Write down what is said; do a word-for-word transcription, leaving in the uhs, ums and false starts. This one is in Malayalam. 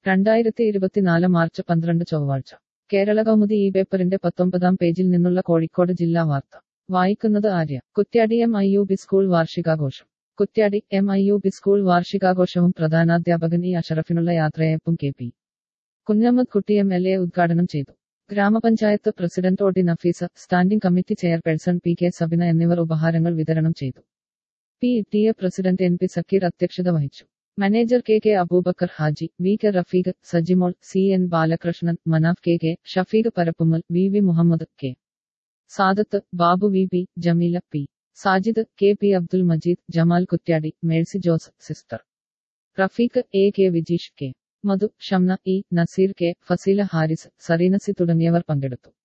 രണ്ടായിരത്തി ഇരുപത്തിനാല് മാർച്ച് പന്ത്രണ്ട് ചൊവ്വാഴ്ച കേരള കൗമുദി ഈ പേപ്പറിന്റെ പത്തൊമ്പതാം പേജിൽ നിന്നുള്ള കോഴിക്കോട് ജില്ലാ വാർത്ത വായിക്കുന്നത് Arya. Kuttiady M I U P school വാർഷികാഘോഷം. Kuttiady M I U P school വാർഷികാഘോഷവും പ്രധാനാധ്യാപകൻ ഇ അഷറഫിനുള്ള യാത്രയയപ്പും K P Kunhammed Kutty M L A ഉദ്ഘാടനം ചെയ്തു. ഗ്രാമപഞ്ചായത്ത് president O T Nafeesa, standing committee chairperson P K Sabina എന്നിവർ ഉപഹാരങ്ങൾ വിതരണം ചെയ്തു. P T A president N P Zakir അധ്യക്ഷത വഹിച്ചു. Manager K K Aboobacker Haji, V K Rafeeq, Sajimol, C N Balakrishnan, Manaf K K, Shafeeq Parappummal, V V Muhammed, K Sadath, Babu V P, Jameela P Sajid, K P Abdul Majeed, Jamal Kuttiady, Mercy Jose, sister Rafeeq, A K Vijeesh, K Madhu, Shamna, E Naseer, K Faseela Haris, സറീനസി തുടങ്ങിയവർ പങ്കെടുത്തു.